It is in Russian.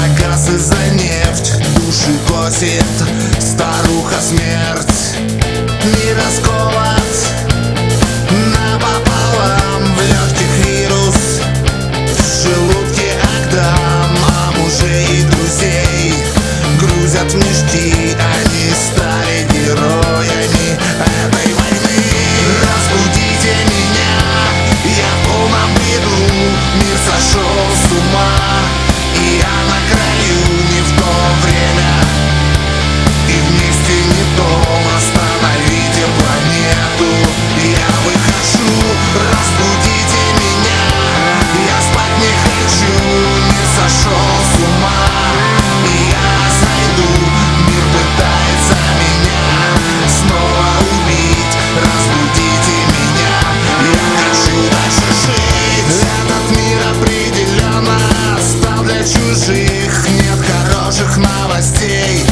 за газ и за нефть души косит старуха смерть. Мир расколот напополам, в легких вирус, в желудке Агдам. А мужей и друзей грузят в мешки, они стали героями этой войны. Разбудите меня, я в полном бреду, мир сошел с ума, и я на краю, не в то время, и вместе не то. Остановите планету, я выхожу. Разбудите меня, я спать не хочу, мир сошел с ума, и я сойду. Мир пытается меня снова убить. Разбудите меня, я хочу дальше жить. Этот мир определенно стал для чужих, нет хороших новостей.